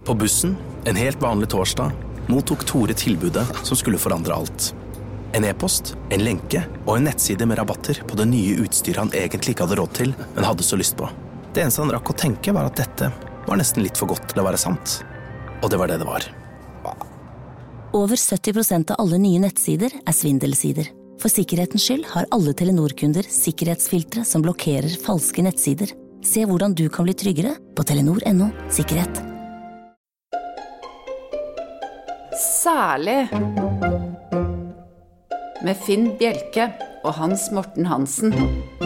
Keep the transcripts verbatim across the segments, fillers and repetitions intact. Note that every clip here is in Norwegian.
På bussen, en helt vanlig torsdag, mottok Tore tilbudet som skulle forandre alt. En e-post, en lenke og en nettside med rabatter på det nye utstyret han egentlig ikke hadde råd til, men hadde så lyst på. Det eneste han rakk å tenke var at dette var nesten litt for godt til å være sant. Og det var det det var. Over sytti prosent av alle nye nettsider er svindelsider. For sikkerhetens skyld har alle Telenor-kunder sikkerhetsfiltre som blokkerer falske nettsider. Se hvordan du kan bli tryggere på telenor punktum no sikkerhet. Særlig med Finn Bjelke og Hans Morten Hansen.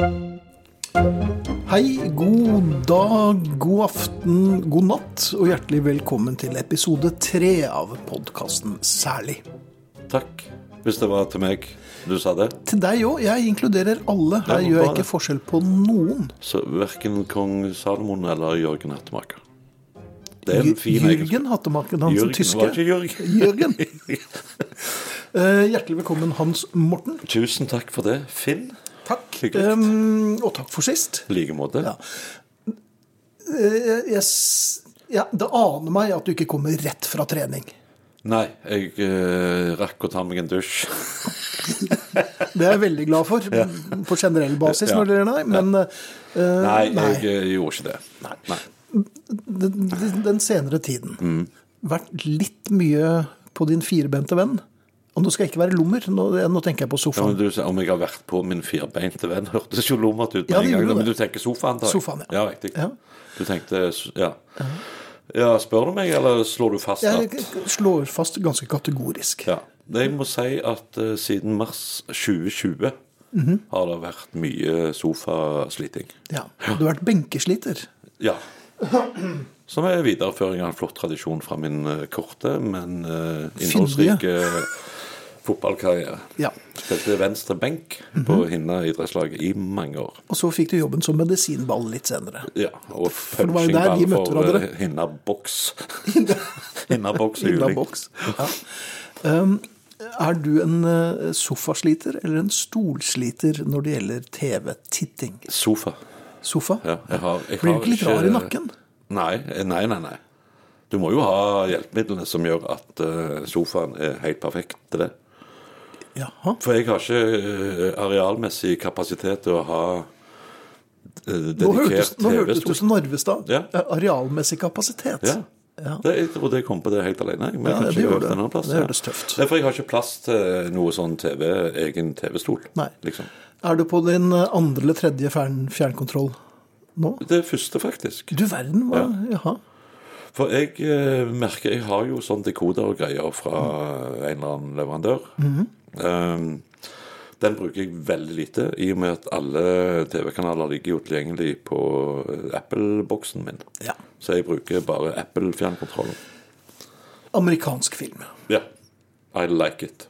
Hei, god dag, god aften, god natt, og hjertelig velkommen til episode tre av podcasten Særlig. Takk, hvis det var til meg du sa det. Til deg jo, jeg inkluderer alle. Her gjør jeg ikke forskjell på noen. Så hverken kong Salomon eller Jørgen Hattemaker. Det er en fin Jørgen Hattemaker, han som tyske. Var ikke Jørgen? Jørgen. uh, hjertelig velkommen, Hans Morten. Tusen takk for det, Finn. Takk, um, og takk for sist. Like måte. Ja. Uh, yes. Ja, det aner meg at du ikke kommer rett fra trening. Nei, jeg uh, rakk å ta meg en dusj. Det er jeg veldig glad for, ja. På generell basis, ja. Når det er nei, men... Uh, nei, nei, jeg uh, gjorde ikke det. Nei. Nei. Den, den senere tiden mm. vært litt mye på din firebente venn. Og nå skal jeg ikke være lommer, nå, nå tenker jeg på sofaen. Ja, men du, om jeg har vært på min firebente venn, hørtes jo lommert ut med ja, en gang. Det. Men du tenker sofaen, da? Sofaen, ja. Ja, riktig. Ja. Du tenkte, ja. Ja, spør du meg, eller slår du fast at... Jeg slår fast ganske kategorisk. Ja, jeg må si at uh, siden mars tjue tjue mm-hmm. har det vært mye sofasliting. Ja, du har vært benkesliter. Ja. Som er videreføring av en flott tradisjon fra min uh, korte, men uh, innholdsrike fotballkarriere. Ja. Spilte venstre benk mm-hmm. på Hinna idrettslaget i mange år. Og så fikk du jobben som medisinball litt senere. Ja, og punchingball for, for uh, Hinna boks. Hinna boks og juling. Ja. Um, er du en uh, sofasliter eller en stolsliter når det gjelder T V-titting? Sofa. Sofa? Ja, jeg har, jeg Blir har du ikke litt ikke... rar i nakken? Nei, nei, nei, nei. Du må jo ha hjelpemidlene som gjør at uh, sofaen er helt perfekt til det. Jaha. For jeg har ikke uh, arealmessig kapasitet til å ha uh, dedikert Nå hørtes du som Narvestad. Ja. Arealmessig kapasitet. Ja. Ja. Det, jeg tror det kom på det helt alene. Men ja, det, gjør det. Plass, det ja. hørtes tøft. Derfor jeg har ikke plass til noe sånn T V, egen T V-stol. Nei. Liksom. Er du på din andre eller tredje fjern, fjernkontroll nå? Det første, faktisk. Du verden, hva? Ja. Jaha. For jeg eh, merker, jeg har jo sånn dekoder og greier fra mm. en eller annen leverandør. Mm-hmm. Um, den bruker jeg veldig lite, i og med at alle T V-kanaler ligger jo tilgjengelig på Apple-boksen min. Ja. Så jeg bruker bare Apple-fjernkontrollen. Amerikansk film. Ja, I like it.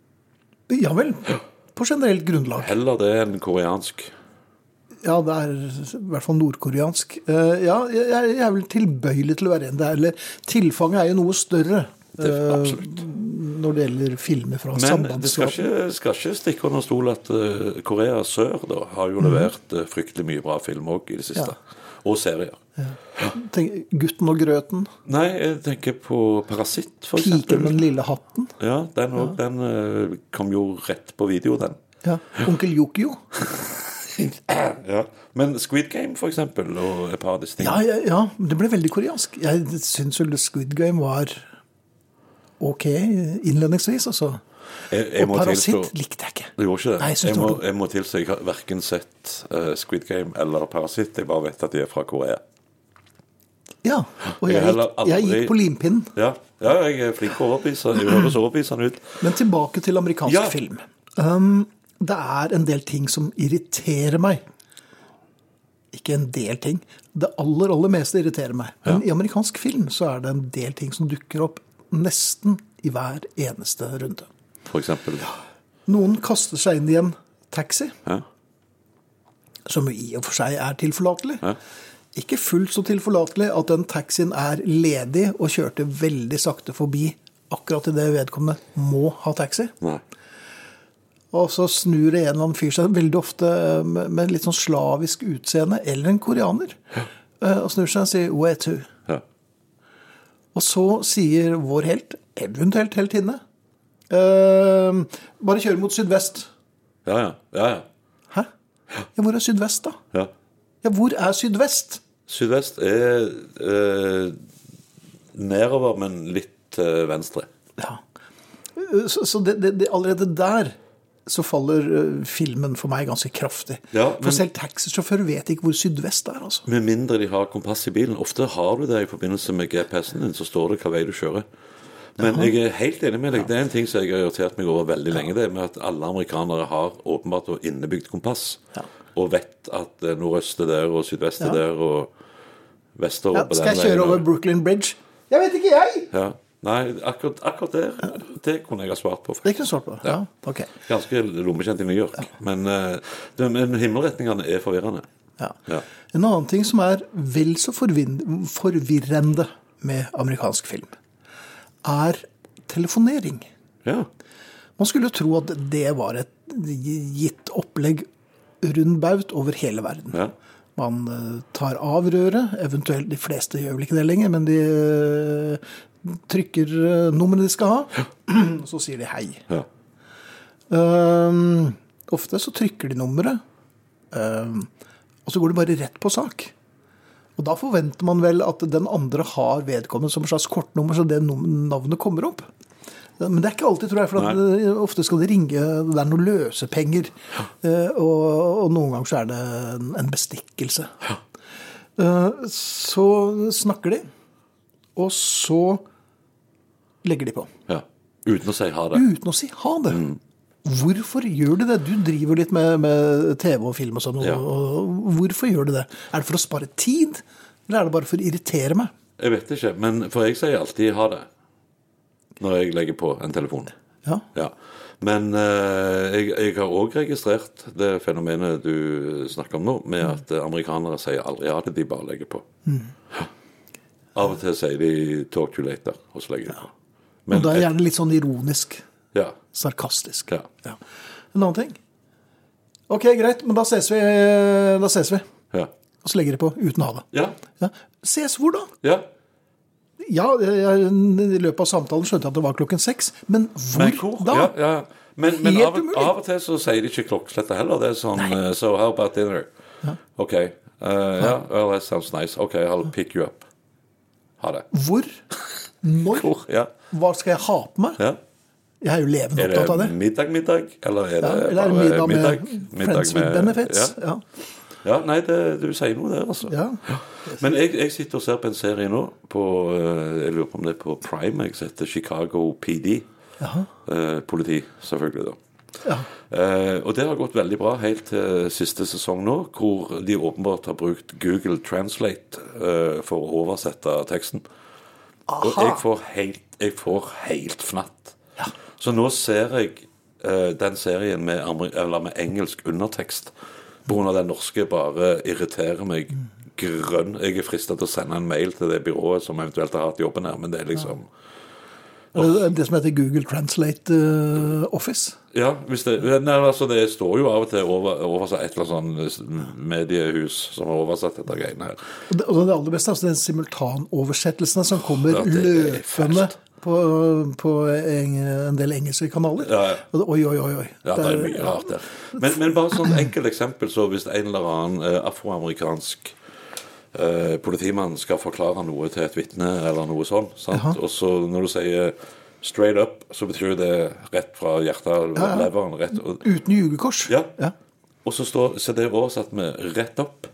Ja vel, på generelt grunnlag. Heller det enn koreansk. Ja, det er i hvert fall nordkoreansk. Uh, ja, jeg, jeg er vel tilbøyelig til å være en der, eller tilfanget er jo noe større. Det er absolutt. Uh, når det gjelder filmer fra sambandsstaten. Men det skal ikke, skal ikke stikke under stol at uh, Korea Sør da, har jo levert uh, fryktelig mye bra film også i det siste. Ja. Og serier. Ja. Tenk, Gutten og grøten. Nei, jeg tenker på Parasitt, for eksempel. Piken med den lille hatten. Ja, den, også, ja. den uh, kom jo rett på video, den. Ja, Onkel Yokio. Ja, men Squid Game for eksempel, og et par av disse tingene. Ja, ja, ja, det ble veldig koreansk. Jeg synes vel Squid Game var ok innledningsvis, altså. Jeg, jeg og Parasitt tilstå, likte jeg ikke. Du gjorde ikke det? Nei, jeg, jeg, må, jeg må tilstå, jeg har hverken sett uh, Squid Game eller Parasitt, jeg bare vet at de er fra Korea. Ja, og jeg, jeg, gikk, aldri... jeg gikk på limpinnen. Ja, ja, jeg er flink å overbevise, jeg høres overbevisende ut. Men tilbake til amerikansk ja. film. Um, det er en del ting som irriterer meg. Ikke en del ting. Det aller, aller meste irriterer meg. Men ja. I amerikansk film så er det en del ting som dukker opp nesten i hver eneste runde. For eksempel? Ja. Noen kaster seg inn i en taxi, ja. som i og for seg er tilforlatelig. Ja. Ikke fullt så tilforlatelig at den taxien er ledig og kjørte veldig sakte forbi akkurat i det vedkommende må ha taxi. Nei. Og så snur det en eller annen fyr seg veldig ofte med, med litt sånn slavisk utseende, eller en koreaner, ja. og snur seg og sier «Where to?» Ja. Og så sier vår helt, eventuelt heltinne, uh, bare kjøre mot sydvest. Ja, ja, ja, ja. Hæ? Ja, hvor er sydvest da? Ja. Ja, hvor er sydvest? Sydvest er eh, nedover, men litt til venstre. Ja. Så, så det, det, det, allerede der så faller uh, filmen for meg ganske kraftig. Ja, men, for selv taxisjåfører vet ikke hvor sydvest er, altså. Med mindre de har kompass i bilen. Ofte har du det i forbindelse med G P S-en din, så står det hva vei du kjører. Men Aha. jeg er helt enig med deg. Det er en ting som jeg har irritert meg over veldig ja. lenge, det med at alle amerikanere har åpenbart og innebygd kompass. Ja. Og vet at nordøst er der, og sydvest er ja. der, og vester ja, på den veien. Skal jeg kjøre over Brooklyn Bridge? Jeg vet ikke, jeg! Ja. Nei, akkurat, akkurat der, det kunne jeg ha svart på. Faktisk. Det kunne du svart på, ja. ja. Ok. Ganske lommekjent i New York. Ja. Men, uh, men himmelretningene er forvirrende. Ja. Ja. En annen ting som er vel så forvirrende med amerikansk film, er telefonering. Ja. Man skulle tro at det var et gitt opplegg rundbaut over hele verden. Ja. Man tar av røret, eventuelt de fleste gjør vel ikke det lenger, men de trykker nummeret de skal ha, og så sier de hei. Ja. Um, ofte så trykker de nummeret, um, og så går de bare rett på sak. Og da forventer man vel at den andre har vedkommende som en slags kortnummer, så det navnet kommer opp. Men det er ikke alltid, tror jeg, for at ofte skal det ringe, det er noen løse penger, ja. og, og noen ganger så er det en bestikkelse. Ja. Så snakker de, og så legger de på. Ja, uten å si ha det. Uten å si ha det. Mm. Hvorfor gjør de det? Du driver litt med, med T V og film og sånn, ja. og hvorfor gjør de det? Er det for å spare tid, eller er det bare for å irritere meg? Jeg vet ikke, men for jeg sier alltid ha det. Når jeg legger på en telefon. Ja. Ja. Men uh, jeg, jeg har også registrert det fenomenet du snakker om nå, med mm. at amerikanere sier aldri ja det, de bare legger på. Mm. Ja. Av og til sier de talk to you later, og så legger de på. Men, og da er det gjerne litt sånn ironisk, ja. sarkastisk. Ja. Ja. En annen ting. Ok, greit, men da ses vi. Da ses vi. Ja. Og så legger de på uten å ha det. Ja. Ja. Ses hvor da? Ja. Ja, jeg, i løpet av samtalen skjønte jeg at det var klokken seks, men hvor, men hvor? da? Ja, ja. Men, men av, av og til så sier de ikke klokkeslettet heller. Det er sånn, uh, so how about dinner? Ja. Ok, uh, yeah, well, that sounds nice. Ok, I'll pick you up. Ha det. Hvor? Når? Hvor, ja. Hva skal jeg ha på meg? Ja. Jeg er jo levende opptatt av det. Er det middag, middag? Eller er det, ja, eller er det middag, middag, med middag Friends with Benefits? Ja. Ja. Ja, nei, det, du sier noe der, altså. Ja. Men jeg, jeg sitter og ser på en serie nå, på, jeg lurer på om det er på Prime, jeg heter Chicago P D. Eh, politi, selvfølgelig da. Ja. Eh, og det har gått veldig bra helt til siste sesong nå, hvor de åpenbart har brukt Google Translate eh, for å oversette teksten. Aha. Og jeg får helt, jeg får helt fnatt. Ja. Så nå ser jeg eh, den serien med, eller med engelsk undertekst, på grunn av den norske bare irriterer meg grønn. Jeg er fristet til å sende en mail til det byrået som eventuelt har hatt jobben her, men det er liksom... Oh. Det som heter Google Translate uh, Office? Ja, hvis det, nei, altså det står jo av og til over, oversatt et eller annet sånn mediehus som har oversatt dette greiene her. Og det, og det aller beste er altså den simultanoversettelsene som kommer oh, løpende på, på en, en del engelske kanaler. Ja, ja. Oi, oi, oi, oi. Ja, det er mye rart der. Men, men bare sånn enkelt eksempel, så hvis en eller annen eh, afroamerikansk eh, politimann skal forklare noe til et vitne eller noe sånt, sant? Og så når du sier straight up, så betyr det rett fra hjertet, ja, ja. leveren, rett. Og, uten jugekors. Ja. Ja. Og så, står, så det er oversatt med rett opp.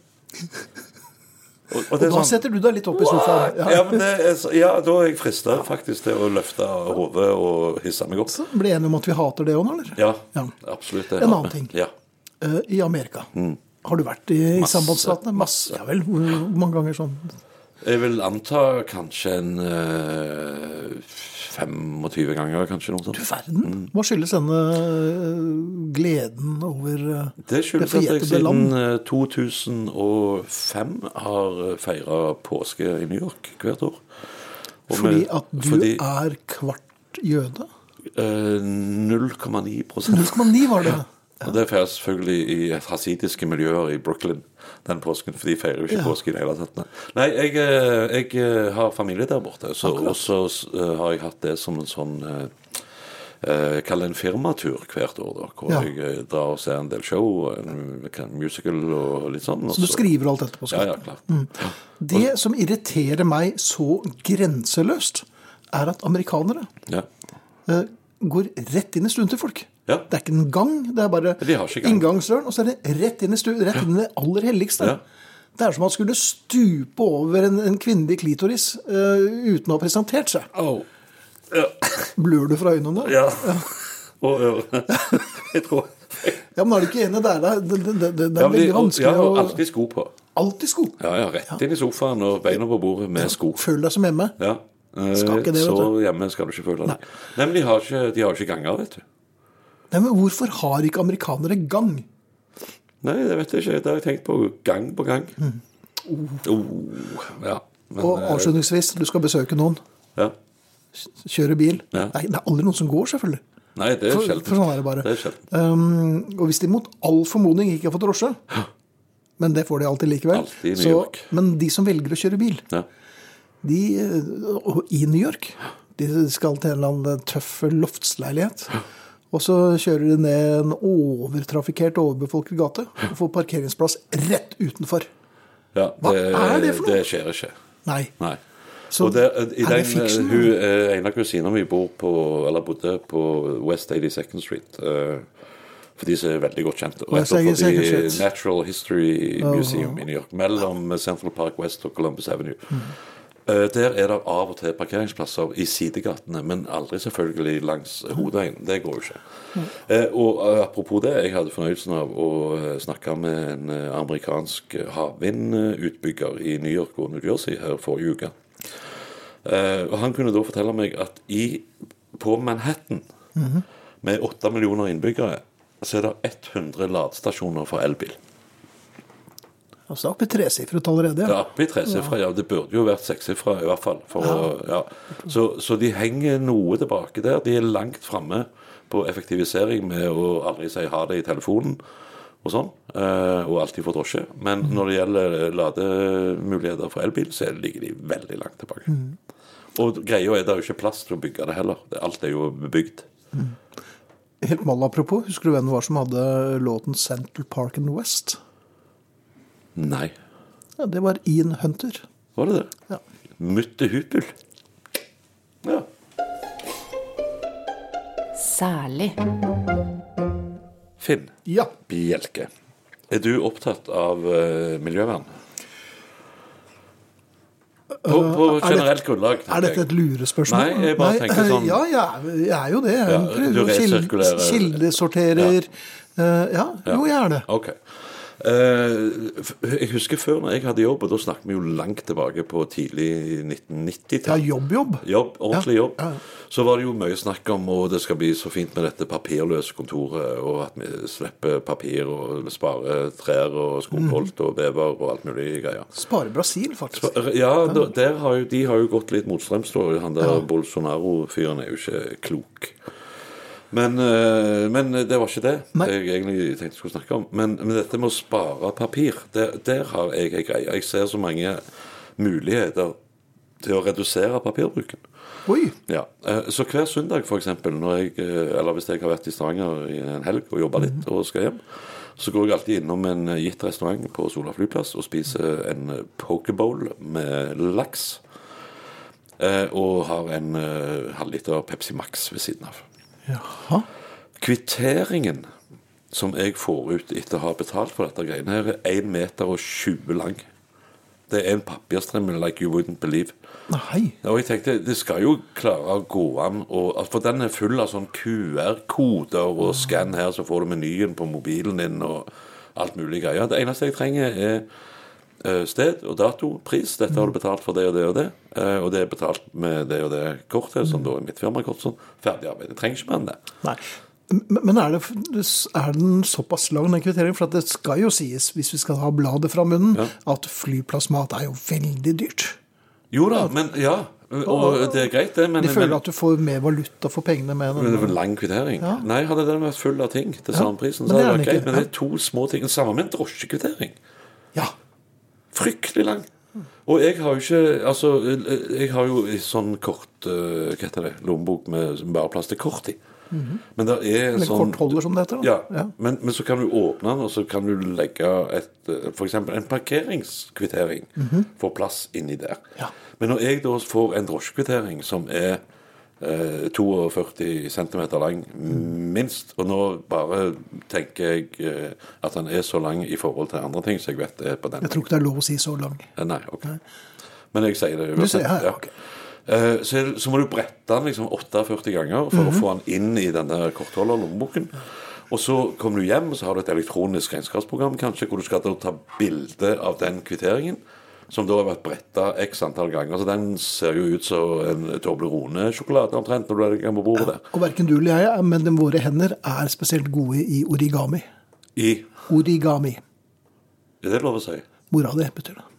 Og, og, og da sånn, setter du deg litt opp i sofaen. Ja, ja, men det er, ja, da er jeg fristet faktisk til å løfte hodet og hisse meg opp. Så ble jeg enig om at vi hater det også, eller? Ja, ja. absolutt. Det en annen ting. Ja. Uh, I Amerika. Mm. Har du vært i, i sambandsstatene? Masse. Ja vel, hvor mange ganger sånn? Jeg vil anta kanskje en uh, femogtyve ganger, kanskje noe sånt. Du verden, mm. Hva skyldes denne gleden over uh, det skyldes at jeg siden uh, to tusen og fem har feiret påske i New York hvert år. Og fordi med, at du fordi, er kvart jøde? Uh, null komma ni prosent. null komma ni var det? Og det feirer selvfølgelig i hasidiske miljøer i Brooklyn den påsken, for de feirer jo ikke ja. påske i det hele tatt. Nei, jeg, jeg har familie der borte, så, og så har jeg hatt det som en sånn eh, kall det en firmatur hvert år, da, hvor ja. jeg drar og ser en del show, en musical og litt sånn. Så du skriver alt dette på skolen? Ja, ja, klart. Mm. Det som irriterer meg så grenseløst, er at amerikanere ja. eh, går rett inn i stuen til folk. Ja. Det er ikke en gang, det er bare inngangsdøren, og så er det rett inn i stuen, rett inn i det aller helligste. Ja. Det er som at man skulle stupe over en, en kvinnelig klitoris uh, uten å ha presentert seg. Oh. Ja. Blør du fra øynene? Ja. ja. Og ørene. Jeg tror. Ja, men er du ikke enig der? Det, det, det, det, det er ja, veldig vanskelig. Ja, og alltid sko på. Alltid sko? Ja, ja, rett inn i sofaen og beina på bordet med sko. Føl deg som hjemme. Ja. Skal ikke det, vet du. Så hjemme skal du ikke føle deg. Nei. Nei, men de har ikke, de har ikke ganger, vet du. Nei, men hvorfor har ikke amerikanere gang? Nei, det vet jeg ikke. Det har jeg tenkt på gang på gang. Mm. Oh. Oh, ja. Men, og avslutningsvis, du skal besøke noen. Ja. Kjøre bil. Ja. Nei, det er aldri noen som går, selvfølgelig. Nei, det er for, sjelden. For sånn er det bare. Det er sjelden. Um, og hvis de mot all formodning ikke har fått drosje, ja. men det får de alltid likevel. Alltid i New York. Så, men de som velger å kjøre bil, ja. de, og i New York, de skal til en eller annen tøff loftsleilighet, ja. og så kjører de ned en overtrafikert, overbefolket gate, og får parkeringsplass rett utenfor. Ja, det, Hva er det for noe? Det skjer ikke. Nei. Nei. Så og det, i er den, det fiksjon? Hun, en av kusinene mi bor på, eller bodde på West eighty-second Street, uh, for de som er veldig godt kjent. Og etter fordi Natural History Museum oh. i New York, mellom Central Park West og Columbus Avenue. Mm. Uh, der er det av og til parkeringsplasser i sidegatene, men aldri selvfølgelig langs hovedveien. Det går jo ikke. Mm. Uh, og uh, apropos det, jeg hadde fornøyelsen av å uh, snakke med en uh, amerikansk havvindutbygger i New York og New Jersey her forrige uke. Uh, og han kunne da fortelle meg at i, på Manhattan, mm-hmm. med åtte millioner innbyggere, så er det hundre ladestasjoner for elbil. Altså det er oppe i tresifret allerede, ja. Det er oppe i tresifret, ja. Det burde jo vært seksifret i hvert fall. For ja. Å, ja. Så, så de henger noe tilbake der. De er langt fremme på effektivisering med å aldri si ha det i telefonen og sånn, uh, og alltid få drosje. Men mm. når det gjelder lademuligheter for elbil, så ligger de veldig langt tilbake. Mm. Og greia er det jo ikke plass til å bygge det heller. Alt er jo bebygd. Mm. Helt mal apropos, husker du hvem det var som hadde låten Central Park and West? Nei. Ja, det var Ian Hunter. Var det det? Ja. Mutte Hupel. Ja. Særlig. Finn. Ja. Bjelke. Er du opptatt av uh, miljøvern? På, på generelt grunnlag. Er dette et lurespørsmål? Nei, jeg bare Nei, tenker sånn... Ja, jeg, jeg er jo det. Jeg ja, du resirkulerer... Kildesorterer. Ja. Uh, ja, jo, jeg er det. Ok. Uh, jeg husker før når jeg hadde jobb, og da snakket vi jo langt tilbake på tidlig nitten nitti-tall. Ja, jobb, jobb. Jobb, ordentlig jobb. Ja, ja. Så var det jo mye snakk om, og det skal bli så fint med dette papirløse kontoret, og at vi slipper papir og sparer trær og skogholt mm. og bever og alt mulig greier. Sparer Brasil, faktisk. Spar, ja, ja. Der har jo, de har jo gått litt motstrøms, han der ja. Bolsonaro-fyren er jo ikke klok. Men, men det var ikke det Nei. jeg egentlig tenkte jeg skulle snakke om. Men, men dette med å spare papir, der, der har jeg en greie. Jeg ser så mange muligheter til å redusere papirbruken. Oi. Ja. Så hver søndag, for eksempel, når jeg, eller hvis jeg har vært i Stavanger i en helg og jobbet litt og skal hjem, så går jeg alltid innom en gitt restaurant på Sola flyplass og spiser en pokebowl med laks, og har en halvliter Pepsi Max ved siden av. Jaha. Kvitteringen som jeg får ut etter å ha betalt for dette greiene her, er en meter og tjue lang. Det er en papirstrømmel like you wouldn't believe. Nei. Og jeg tenkte, det skal jo klare å gå an, og, for den er full av sånn Q R-koder og scan her, så får du menyen på mobilen din og alt mulig greier. Det eneste jeg trenger er uh, sted og dato, pris. Dette har du betalt for det og det og det, uh, og det er betalt med det og det kortet, som da er mitt firmakort, sånn ferdig arbeid. Jeg trenger ikke mer enn det. Nei. Men er, det, er den såpass lang den kvitteringen? For at det skal jo sies, hvis vi skal ha bladet fra munnen, ja. at flyplassmat er jo veldig dyrt. Jo da, men ja, og det er greit det, men... De føler men, at du får mer valuta for pengene med den. Men det var en lang kvittering. Ja. Nei, hadde den vært full av ting til samme prisen, så men det hadde er det vært greit. ikke. Men det er to små ting. Samme med en drosjekvittering. Ja. Fryktelig lang. Og jeg har jo ikke, altså, jeg har jo i sånn kort, uh, hva heter det, lommebok med bare plass til kort i. Mm-hmm. Men det er Eller sånn... kortholder som det heter da. Ja, ja. Men, men så kan du åpne den, og så kan du legge et, for eksempel en parkeringskvittering mm-hmm. for plass inni der. Ja. Men når jeg da får en drosjekvittering som er eh, førti to centimeter lang, minst, og nå bare tenker jeg eh, at den er så lang i forhold til andre ting, så jeg vet det er på den. Jeg tror ikke det er lov å si så lang. Eh, nei, ok. Nei. Men jeg sier det. Du sier ja, ja, ok. Uh, så, er, så må du brette den liksom førtiåtte ganger for mm-hmm. å få den inn i denne kortholder-lommeboken. Og så kommer du hjem, og så har du et elektronisk regnskapsprogram kanskje, hvor du skal ta bilde av den kvitteringen, som da har vært brettet x antall ganger. Så den ser jo ut som en Toblerone-sjokolade omtrent når du legger på bordet der. Og hverken du eller jeg, men de våre hender er spesielt gode i origami. I? Origami. Er det lov å si? Mora di betyr det.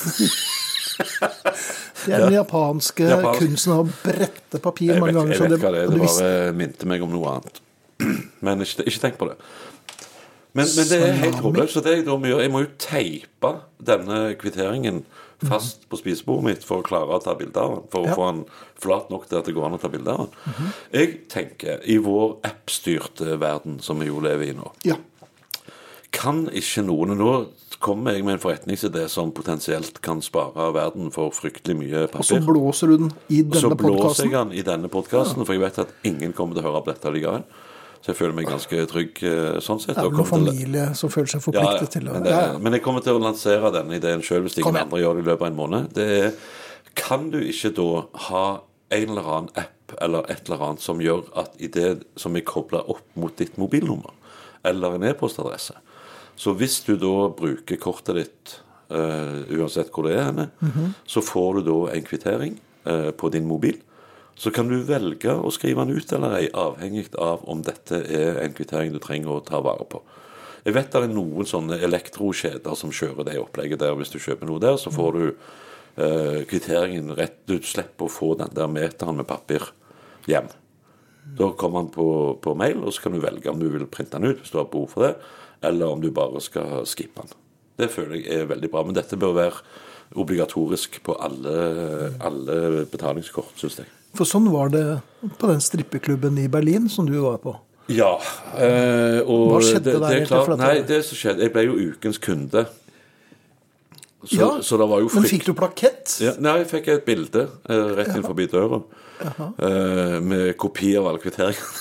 Det er den japanske Japansk. kunsten av å brette papir jeg mange vet, ganger. Jeg vet det, hva det er, det bare minte meg om noe annet. Men ikke, ikke tenk på det. Men, men det er helt håpløst. Så det jeg da må gjøre, jeg må jo teipe denne kvitteringen fast på spisebordet mitt for å klare å ta bilder av den, for å ja. få den flat nok til at det går an å ta bilder av den. Mm-hmm. Jeg tenker, i vår app-styrte verden som vi jo lever i nå, ja. kan ikke noen nå kommer jeg med en forretningsidé som potensielt kan spare verden for fryktelig mye papir. Og så blåser du den i denne podcasten? Så blåser jeg den i denne podcasten, ja. for jeg vet at ingen kommer til å høre opp dette likevel. Så jeg føler meg ganske trygg sånn sett. Det er vel noen familie til... som føler seg forpliktet ja, til å... Men, det, ja. men jeg kommer til å lansere denne ideen selv hvis ingen andre gjør det i løpet av en måned. Det er, kan du ikke da ha en eller annen app eller et eller annet som gjør at i det som er koblet opp mot ditt mobilnummer eller en e-postadresse, så hvis du da bruker kortet ditt, uh, uansett hvor det er henne, mm-hmm. så får du da en kvittering uh, på din mobil. Så kan du velge å skrive den ut eller ei, avhengig av om dette er en kvittering du trenger å ta vare på. Jeg vet det er noen sånne elektrokjeder som kjører det opplegget der. Hvis du kjøper noe der, så får du uh, kvitteringen rett. Du slipper å få den der meteren med papir hjem. Da kommer den på, på mail, og så kan du velge om du vil printe den ut hvis du har behov for det, eller om du bare skal skippe den. Det føler jeg er veldig bra, men dette bør være obligatorisk på alle, alle betalingskort, synes jeg. For sånn var det på den strippeklubben i Berlin som du var på. Ja. Eh, og Hva skjedde det, der? Det er klart, nei, det som skjedde, jeg ble jo ukens kunde. Så, ja, så det var jo frykt. Men fikk du plakett? Ja, nei, jeg fikk et bilde eh, rett inn forbi døren, eh, med kopi av alle kvitteringer.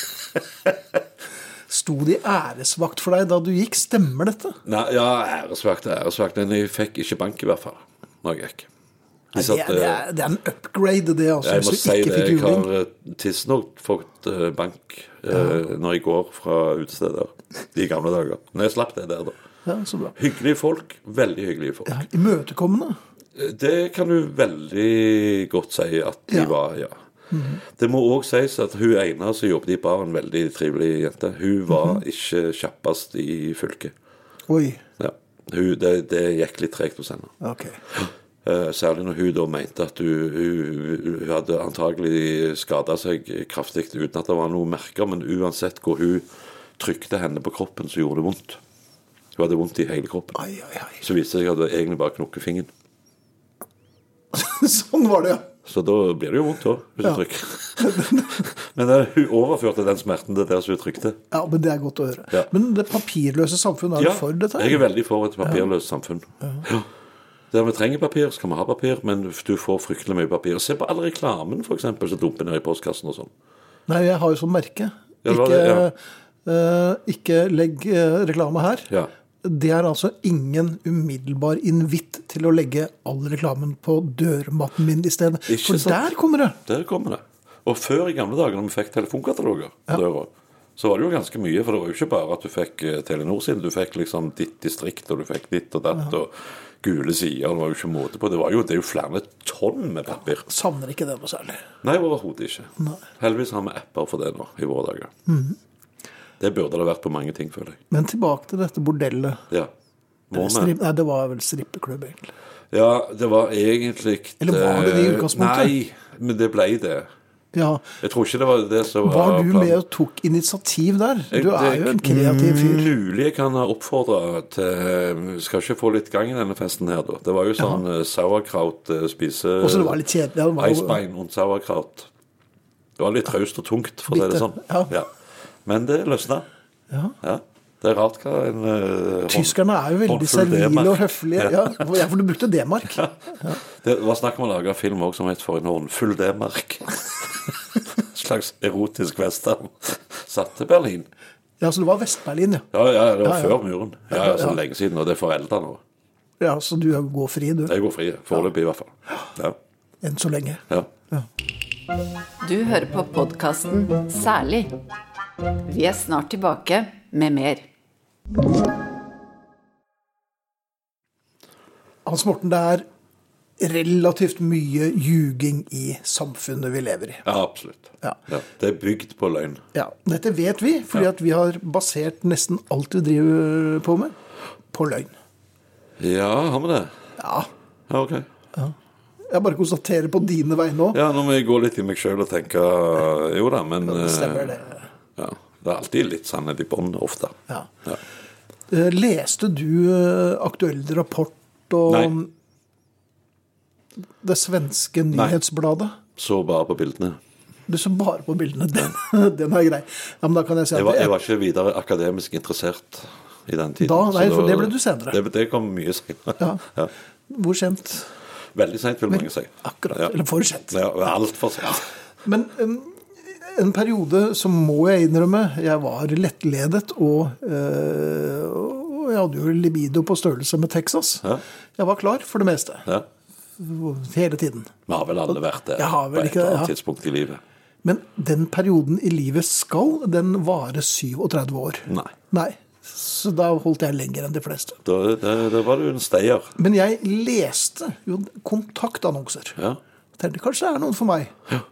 Sto de æresvakt for deg da du gikk? Stemmer dette? Nei, ja, æresvakt, æresvakt. Men jeg fikk ikke bank i hvert fall når jeg gikk. Nei, det, er, det, er, det er en upgrade, det. Altså, jeg må si det. Jeg har tidsnok fått bank ja. uh, når jeg går fra utesteder i gamle dager. Når jeg slapp det der, da. Ja, så bra. Hyggelige folk. Veldig hyggelige folk. Ja, imøtekommende. Det kan du veldig godt si at de ja. var, ja. Mm-hmm. Det må også sies at hun ene som jobbet i baren, veldig trivelig jente, hun var mm-hmm. ikke kjappest i fylket. Oi. Ja. Hun, det, det gikk litt tregt hos henne. Ok. Uh, særlig når hun da mente at hun, hun, hun hadde antagelig skadet seg kraftig uten at det var noe merker, men uansett hvor hun trykte henne på kroppen, så gjorde det vondt. Hun hadde vondt i hele kroppen. Ai, ai, ai. Så viste det seg at det egentlig bare knukket fingeren. Sånn var det, ja. Så da blir det jo vondt også, hvis ja. du trykker. Men det, hun overførte den smerten til der som hun trykte. Ja, men det er godt å høre. Ja. Men det papirløse samfunn, er ja, du for dette? Ja, jeg er veldig for et papirløst ja. samfunn. Ja. Ja. Der vi trenger papir, skal vi ha papir, men du får fryktelig mye papir. Se på all reklamen, for eksempel, som dumper ned i postkassen og sånn. Nei, jeg har jo sånn merke. Ja, ikke, det, ja. uh, ikke legg uh, reklame her. Ja. Det er altså ingen umiddelbar invitt til å legge all reklamen på dørmatten min i stedet. Ikke For sant? Der kommer det. Der kommer det. Og før i gamle dager, når vi fikk telefonkataloger på ja. døra, så var det jo ganske mye, for det var jo ikke bare at du fikk Telenor sin, du fikk liksom ditt distrikt, og du fikk ditt og datt, ja. og gule sider, det var jo ikke måte på. Det, var jo, det er jo flere tonn med papir. Ja, savner ikke det noe særlig. Nei, overhodet ikke. Nei. Heldigvis har vi apper for det nå, i våre dager. Mm. Det burde det vært på mange ting, føler jeg. Men tilbake til dette bordellet. Ja. Det, strip, nei, det var vel strippeklubb, egentlig. Ja, det var egentlig... Eller var det det i utgangspunktet? Nei, men det ble det. Ja. Jeg tror ikke det var det som var... Var du med og tok initiativ der? Du er jo en kreativ fyr. Mulig jeg kan ha oppfordret til... Skal ikke få litt gang i denne festen her, da. Det var jo sånn ja. sauerkraut, spise... Og så det var litt kjedelig. Ja, var... Eisbein og sauerkraut. Det var litt traust og tungt, for å si det sånn. Ja. Ja. Men det løsnet. Ja. Ja. Det er rart hva en... Uh, Tyskerne er jo veldig servile og høflige. Ja. Ja, for du brukte D-mark. Ja. Ja. Det var snakk om å lage film også som het For en håndfull D-mark. Slags erotisk western. Satt til Berlin. Ja, så det var Vest-Berlin, ja. Ja, ja, det var ja, ja. før muren. Ja, ja, så lenge siden, og det er foreldre nå. Ja, så du går fri, du. Jeg går fri, foreløpig i hvert fall. Ja. Enn så lenge. Ja. Ja. Du hører på podcasten Særlig. Vi er snart tilbake med mer. Hans Morten, det er relativt mye ljuging i samfunnet vi lever i. Ja, absolutt. Ja. Ja, det er bygd på løgn. Ja, dette vet vi, fordi Ja. at vi har basert nesten alt vi driver på med, på løgn. Ja, har vi det? Ja, Ja, ok. jeg bare konstaterer på dine vei nå. Ja, nå må jeg gå litt i meg selv og tenke, jo da, men... Det stemmer det. Ja, det er alltid litt sannhet i bånd, ofte. Ja. Ja. Eh, Leste du eh, aktuell rapport og Nei. det svenske nyhetsbladet? Så bare på bildene. Du så bare på bildene. Den, den er grei. Ja, men da kan jeg si at Jeg var, det- jeg var ikke videre akademisk interessert i den tiden. Da- nei, så for det ble du senere. Det, det kom mye senere. Ja. Ja. Hvor sent? Veldig sent, vil mange si. Akkurat, Ja. eller for sent. Ja, alt for sent. Men um, en periode så må jeg innrømme, jeg var lettledet, og, øh, og jeg hadde jo libido på størrelse med Texas. Ja. Jeg var klar for det meste, Ja. hele tiden. Vi har vel alle vært der Jeg har vel på et ikke det, eller annet ja. tidspunkt i livet. Men den perioden i livet skal, den vare syvogtretti år. Nei. Nei, så da holdt jeg lenger enn de fleste. Da, da, da var du en steier. Men jeg leste jo kontaktannonser. Ja. Jeg tenkte, kanskje det er noen for meg.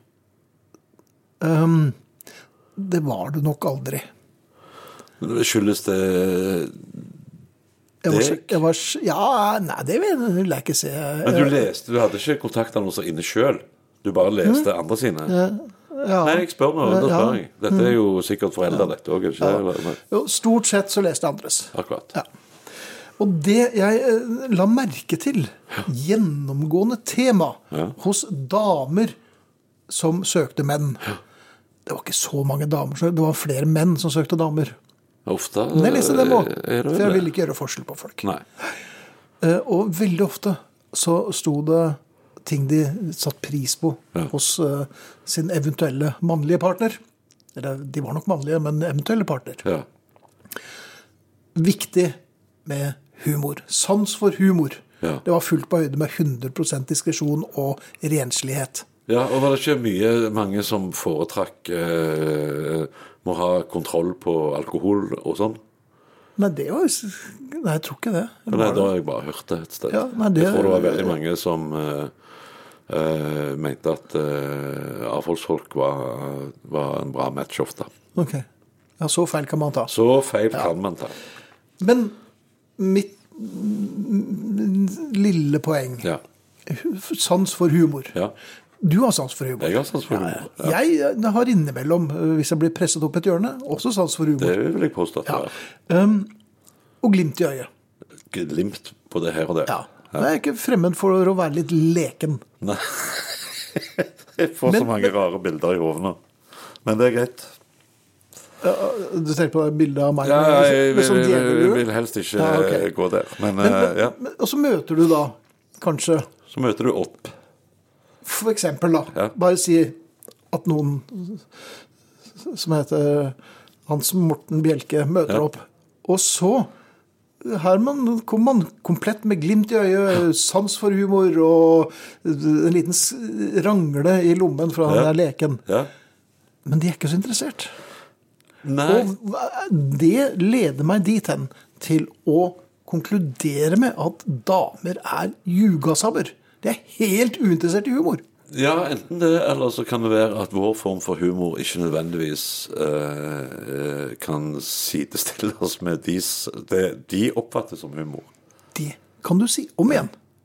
Um, det var det nok aldri. Skyldes det Jeg var, deg? jeg var, ja, nei, det vil vil jeg ikke se. Men du leste, du hadde ikke kontaktannonser inne selv. Du bare leste andre sine. Ja. Nei, jeg spør meg, da Ja. spør jeg. Dette er jo sikkert foreldre, dette også, ikke det? Jo, stort sett så leste jeg andres. Akkurat. Ja. Og det jeg eh, la merke til, gjennomgående tema Ja. hos damer som søkte menn. Det var ikke så mange damer, så det var flere menn som søkte damer. Ofte Men jeg leste dem også, er det for jeg det? ville ikke gjøre forskjell på folk. Nei. Eh, Og veldig ofte så sto det ting de satt pris på Ja. hos eh, sin eventuelle mannlige partner. Eller de var nok mannlige, men eventuelle partner. Ja. Viktig med humor. Sans for humor. Ja. Det var fullt på høyde med hundre prosent diskresjon og renslighet. Ja, og var det ikke mye, mange som foretrakk eh, må ha kontroll på alkohol og sånn? Nei, det var jo... Nei, jeg tror ikke det. Eller Nei, var da det? har jeg bare hørt det et sted. Ja, nei, det- Jeg tror det var veldig mange som eh, eh, mente at eh, avholdsfolk var, var en bra match ofte. Ok. Ja, så feil kan man ta. Så feil kan man ta. Men mitt mm, lille poeng, Ja. sans for humor. Ja. Du har sans for humor. Jeg har sans for humor. Ja. Jeg eh, har innimellom, eh, hvis jeg blir presset opp et hjørne, også sans for humor. Det vil jeg påstå at det Ja. er. Um, og glimt i øyet. Glimt på det her og det. Ja. Jeg er ikke fremmed for å være litt leken. Nei. Jeg får Men- så mange rare bilder i hodet nå. Men det er greit. Du tenker på det bildet av meg Ja, med- jeg, med sånn vil, djevelhue? vil helst ikke Ja, ok. gå der. Men, Men, eh, ja. men, og så møter du da, kanskje, Så møter du opp. for eksempel da, Ja. bare si at noen som heter Hans Morten Bjelke møter Ja. opp. Og så, her man, kommer man komplett med glimt i øyet, sans for humor og en liten s- rangle i lommen fra han Ja. er leken. Ja. Men de er ikke så interessert. Nei. Og hva- det leder meg dit hen til å konkludere med at damer er ljugasabber. De er helt uinteressert i humor. Ja, enten det, eller så kan det være at vår form for humor ikke nødvendigvis eh, eh, kan sidestilles med de, s- det de oppfatter som humor. Det kan du si om igjen.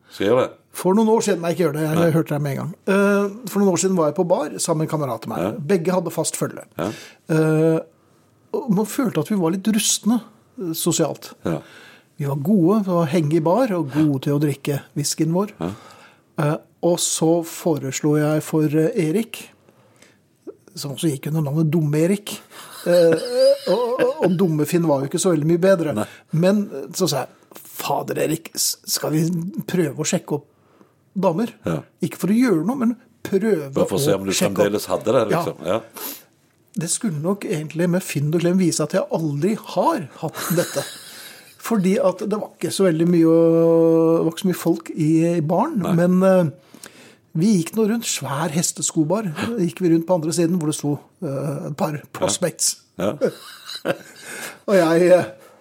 Skal jeg gjøre det? For noen år siden, nei ikke gjør det, jeg, jeg hørte det med en gang. Uh, for noen år siden var jeg på bar sammen med en kamerat av meg. Ja. Begge hadde fast følge. Ja. Uh, og man følte at vi var litt rustne uh, sosialt. Ja. Vi var gode til å henge i bar og gode til å drikke whiskyen vår. Ja. Uh, og så foreslo jeg for uh, Erik, som også gikk under navnet Dumme Erik. Uh, og, og Dumme Finn var jo ikke så veldig mye bedre. Nei. Men så sa jeg, fader Erik, skal vi prøve å sjekke opp damer? Ja. Ikke for å gjøre noe, men prøve å sjekke opp. Bare for å se om du fremdeles hadde det, liksom. Ja. Ja. Det skulle nok egentlig med Finn og Klem vise at jeg aldri har hatt dette. Fordi at det var ikke så veldig mye, det var ikke så mye folk i, i baren, Nei. men uh, vi gikk nå rundt, svær hesteskobar, gikk vi rundt på andre siden, hvor det sto uh, et par prospects. Ja. Ja. Og jeg,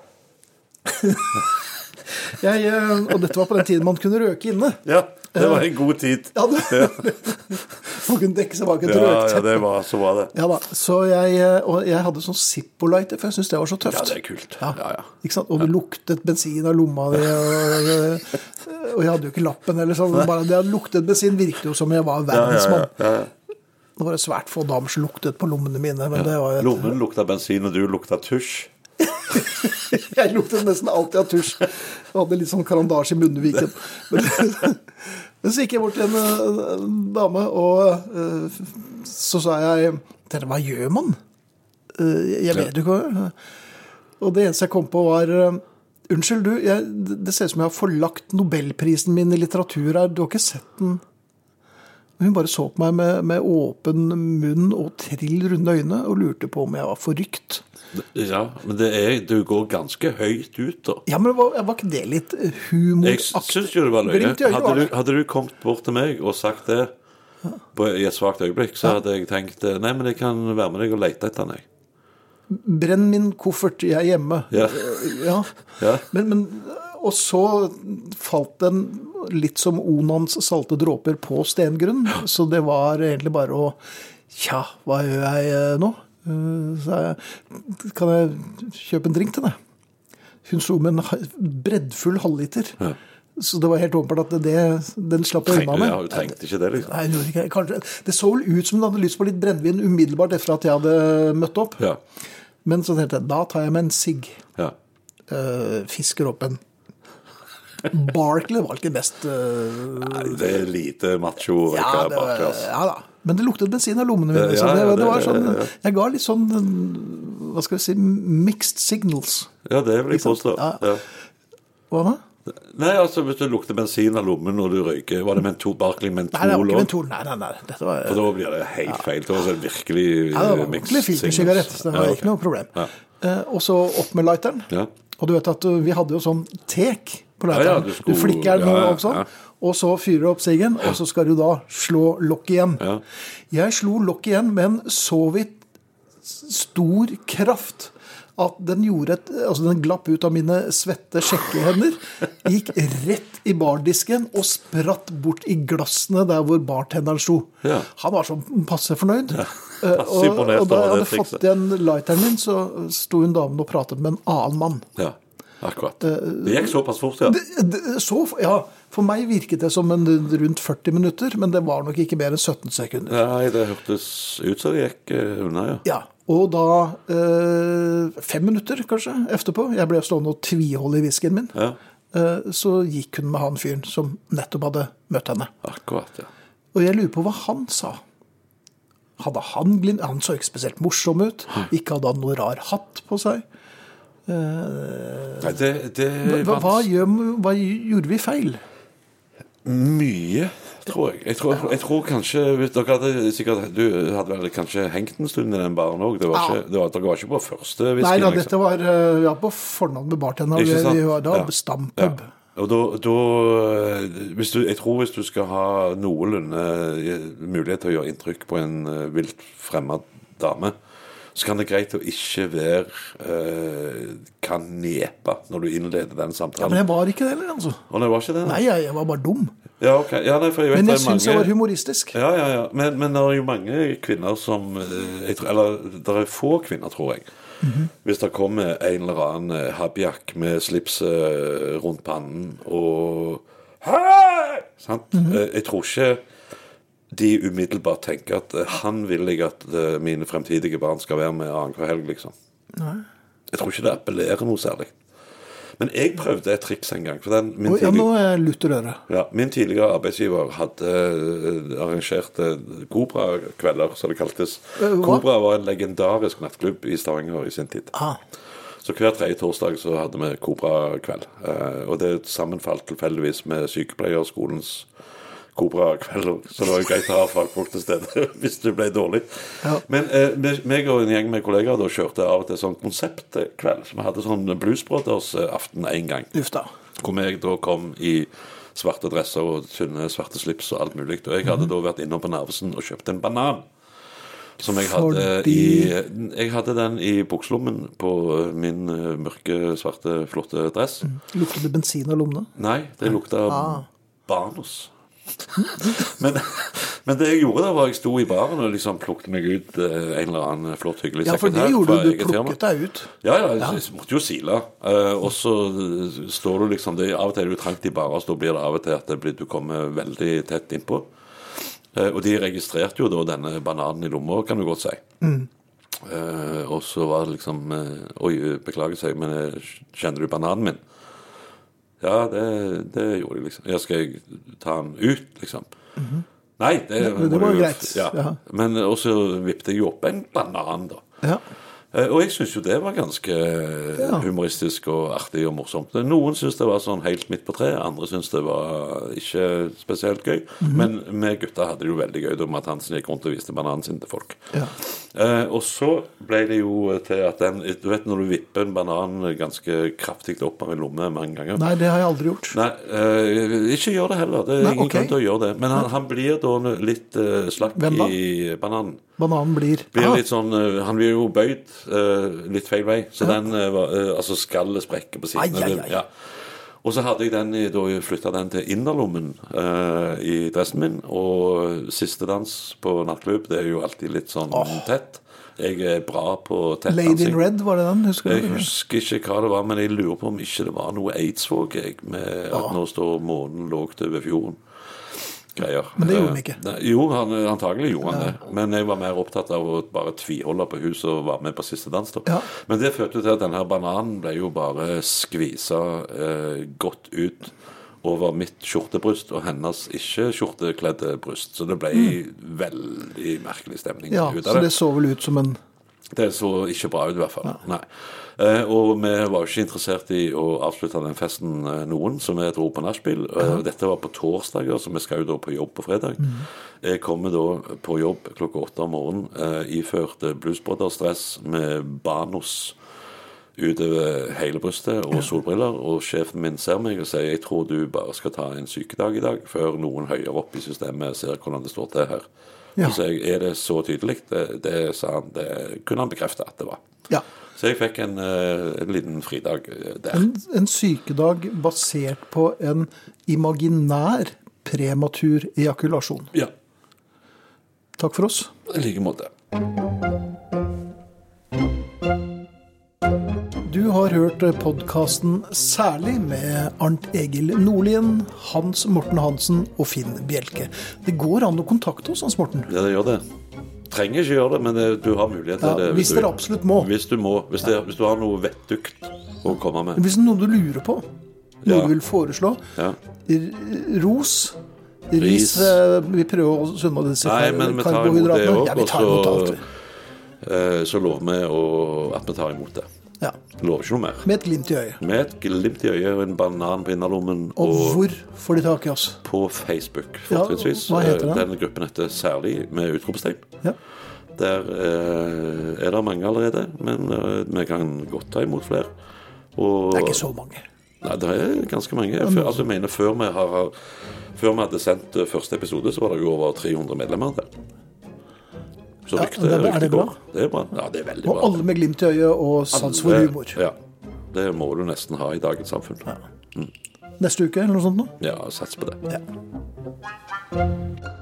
jeg... Og dette var på den tiden man kunne røke inne. Ja, det var en god tid. Ja, det, man kunne dekke seg bak et ja, røkteppe. Ja, det var, så var det. Ja da, så jeg, og jeg hadde sånn Zippo-lighter, for jeg synes det var så tøft. Ja, det er kult. Ja, ja, ja. Ikke sant? Og det luktet bensin av lomma di, og, og jeg hadde jo ikke lappen, eller sånn. Bare det hadde luktet bensin virket jo som jeg var verdensmann. Ja, ja, ja, ja. Det var det svært få damer som luktet på lommene mine. Men ja. det var et... Lommen lukta bensin, og du lukta tusj. Jeg luktet nesten alltid av tusj. Jeg hadde litt sånn karandasje i munnviken. Men, men så gikk jeg bort til en, en dame, og uh, så sa jeg, hva gjør man? Uh, jeg vet jo ikke. Og det eneste jeg kom på var, uh, unnskyld du, jeg, det ser ut som jeg har forlagt Nobelprisen min i litteratur her. Du har ikke sett den? Hun bare så på meg med, med åpen munn og trill runde øyne, og lurte på om jeg var forrykt. Ja, men det er, du går ganske høyt ut da. Ja, men var, var ikke det litt humoraktig? Jeg synes jo det var løye. Hadde du, hadde du kommet bort til meg og sagt det på, i et svagt øyeblikk, så hadde jeg tenkt, nei, men jeg kan være med deg og lete etter deg. Brenn min koffert, jeg er hjemme. Ja. Ja. Ja. Men, men, og så falt den litt som Onans salte dråper på stengrunn, så det var egentlig bare å, tja, hva gjør jeg nå? Så jeg, kan jeg kjøpe en drink til deg? Hun sto med en breddfull halvliter. Ja. Så det var helt åpenbart at det, den slapp jeg unna med. Ja, du trengte ikke det, liksom. Nei, ikke, kanskje, det så vel ut som hun hadde lyst på litt brennvin umiddelbart etter at jeg hadde møtt opp. Ja. Men så tenkte jeg, da tar jeg med en sigg. Ja. Uh, fisker opp en Barkley var ikke best uh... Nei, det er lite macho. Ja, det var, ja da. Men det luktet bensin av lommene mine. Ja, ja, det, det var sånn, jeg ga litt sånn, hva skal vi si, mixed signals. Ja, det vil jeg påstå. Ja. Ja. Hva da? Nei, altså, hvis du lukter bensin av lommen når du røyker, var det mentol, Barkley mentol? Nei, det var ikke mentol, nei, nei, nei. Dette var, For da blir det helt ja. feil. Det var sånn virkelig ja, det var virkelig filtersigarett. Det var ja, okay. ikke noe problem. Ja. Eh, og så opp med lighteren. Ja. Og du vet at vi hadde jo sånn tek på lighteren. Ja, ja, du, skulle, du flikker den ja, og sånn. Ja. Og så fyrer opp siggen, og så skal du da slå lokk igjen. Ja. Jeg slo lokk igjen med en så vidt stor kraft at den gjorde et, altså den glapp ut av mine svette sjekkehender, gikk rett i bardisken og spratt bort i glassene der hvor bartenderen sto. Ja. Han var så passe fornøyd. Ja. Og, og da jeg hadde fått igjen lighteren min, så sto hun damen og pratet med en annen mann. Ja. Akkurat. Det gikk såpass fort, ja. Det, det, så, ja. For meg virket det som en rundt førti minutter, men det var nok ikke mer enn sytten sekunder. Nei, det hørtes ut som det gikk unna, ja. Ja, og da eh, fem minutter kanskje efterpå, jeg ble stående og tviholde i whiskyen min, ja. eh, så gikk hun med han fyren som nettopp hadde møtt henne. Akkurat, ja. Og jeg lurer på hva han sa. Hadde han glimt? Han så ikke spesielt morsom ut. Ikke hadde han noe rar hatt på seg. Nei, det, det hva, hva, gjør, hva gjorde vi feil? Mye, tror jeg. Jeg tror, jeg tror kanskje dere hadde, sikkert, du hadde vel kanskje hengt en stund i den baren også. Det var ikke, det var, dere var ikke på første whisky. Nei, da, liksom. Dette var ja, på fornavn med bartender. Vi, vi var da ja. Stampub. Ja. Og da, da hvis du, jeg tror hvis du skal ha noenlunde mulighet til å gjøre inntrykk på en vilt fremmed dame, så kan det greit å ikke være uh, kan nepe når du innleder den samtalen. Ja, men jeg var ikke det, eller altså. Og det var ikke det? Nei, jeg, jeg var bare dum. Ja, ok. Ja, nei, for jeg vet men jeg det er synes mange... jeg var humoristisk. Ja, ja, ja. Men, men det er jo mange kvinner som, jeg tror, eller det er få kvinner, tror jeg. Mm-hmm. Hvis det kommer en eller annen habjakk med slips rundt pannen og Hei! Sant? Mm-hmm. Jeg tror ikke de umiddelbart tenker at han vil jeg at mine fremtidige barn skal være med annenhver helg, liksom. Nei. Jeg tror ikke det appellerer noe særlig. Men jeg prøvde et triks en gang. For den, min oh, ja, nå er jeg lutt i røret. Ja, min tidligere arbeidsgiver hadde arrangert Cobra-kvelder, som det kaltes. Uh, Cobra var en legendarisk nattklubb i Stavanger i sin tid. Ah. Så hver tredje torsdag så hadde vi Cobra-kveld. Uh, og det sammenfalt tilfeldigvis med sykepleierskolens Cobra-kvelder, så det var jo greit å ha fagfolk til stede hvis det ble dårlig. Ja. Men eh, meg og en gjeng med kollegaer da kjørte av og til sånn konseptkveld, som hadde sånn Blues Brothers-aften en gang. Ufta. Hvor jeg da kom i svarte dresser og tynne svarte slips og alt mulig. Og jeg hadde mm. da vært innom på Narvesen og kjøpt en banan. Som jeg hadde Fordi... i Jeg hadde den i bukslommen på min mørke, svarte, flotte dress. Mm. Lukte det bensin av lommene? Nei, det lukta ah. Banos. men, men det jeg gjorde da var jeg sto i baren og liksom plukket meg ut en eller annen flott hyggelig sekund. Ja, for det gjorde du, du plukket deg ut. Ja, ja, jeg, jeg måtte jo sile. Uh, og så står du liksom, det, av og til er du trangt i barer, så blir det av og til at det blir, du kommer veldig tett innpå. Uh, og de registrerte jo da denne bananen i lomma, kan du godt si. Mm. Uh, og så var det liksom, uh, oi, beklager seg, men kjenner du bananen min? Ja, det, det gjorde jeg liksom. Jeg skal jeg ta den ut, liksom. Mm-hmm. Nei, det, det, det var jo greit. Ja. Ja. Men også vippte jeg jo opp en banan, da. Ja. Og jeg synes jo det var ganske ja. humoristisk og artig og morsomt. Noen synes det var sånn helt midt på tre, andre synes det var ikke spesielt gøy. Mm-hmm. Men med gutta hadde det jo veldig gøy om at han gikk rundt og viste bananen sin til folk. Ja. Eh, og så ble det jo til at den, du vet når du vipper en banan ganske kraftig opp av en lomme mange ganger. Nei, det har jeg aldri gjort. Nei, eh, ikke gjør det heller. Det er Nei, ingen okay. grunn til å gjøre det. Men han, han blir da litt uh, slapp i bananen. Bananen blir... blir litt sånn, uh, han blir jo bøyd uh, litt feil vei, så ja. den uh, var, uh, altså skallet sprekker på siden. Ai, ai, ai. Ja. Og så hadde jeg den, da jeg flyttet den til innerlommen uh, i dressen min, og siste dans på nattklubb, det er jo alltid litt sånn oh. tett. Jeg er bra på tett dansing. Lady in Red, var det den? Husker jeg husker ikke hva det var, men jeg lurer på om ikke det var noe Eidsvåg, jeg, med oh. at nå står månen lågt over fjorden. Greier. Men det gjorde han ikke. Uh, jo, han, antagelig gjorde han ja. det. Men jeg var mer opptatt av å bare tviholde på huset og være med på siste dans. Ja. Men det førte til at denne bananen ble jo bare skvisa uh, godt ut over mitt skjortebryst og hennes ikke skjortekledde bryst. Så det ble mm. veldig merkelig stemning ja, ut av det. Så det så vel ut som en... Det så ikke bra ut i hvert fall. Ja. Nei. Eh, og vi var jo ikke interessert i å avslutte den festen eh, noen, som jeg dro på nachspiel. Eh, dette var på torsdager, så vi skal jo da på jobb på fredag. Mm. Jeg kommer da på jobb klokka åtte om morgenen, eh, iført Blues Brothers-dress med Banos utover hele brystet og solbriller, og sjefen min ser meg og sier jeg tror du bare skal ta en sykedag i dag, før noen høyere opp i systemet ser hvordan det står til her. Ja. Så jeg, er det så tydelig? Det, det, sa han, det kunne han bekrefte at det var. Ja. Så jeg fikk en, en liten fridag der. En, en sykedag basert på en imaginær prematur ejakulasjon. Ja. Takk for oss. I like måte. Du har hørt podcasten Særlig med Arnt Egil Nordlien, Hans Morten Hansen og Finn Bjelke. Det går an å kontakte oss, Hans Morten. Ja, det gjør det. Trenger ikke gjøre det, men det, du har mulighet til ja, det. Hvis dere absolutt må. Hvis du må. Hvis, det, hvis du har noe vettugt å komme med. Hvis det er noe du lurer på, noe ja. du vil foreslå, ja. ros, ris, ris. Vi prøver å sunne disse Nei, men vi tar imot det også, ja, vi tar imot alt. Så, så lover vi å, at vi tar imot det. Ja. Lover ikke noe mer. Med et glimt i øyet. Med et glimt i øyet og en banan på innerlommen. Og, og hvor får de tak i oss? På Facebook, fortrinnsvis. Ja, hva heter den? Denne gruppen heter Særlig med utropstegn. Ja. Der eh, er det mange allerede, men eh, vi kan godt ta imot flere. Og, det er ikke så mange. Nei, det er ganske mange. Før, altså, jeg mener, før vi, har, før vi hadde sendt første episode, så var det jo over tre hundre medlemmer der. Så rykte, ja, det, er det bra? Det er bra. Ja, det er veldig og bra. Og alle med glimt i øyet og sans for humor. Ja, det må du nesten ha i dagens samfunn. Ja. Mm. Neste uke eller noe sånt nå? Ja, sats på det. Ja.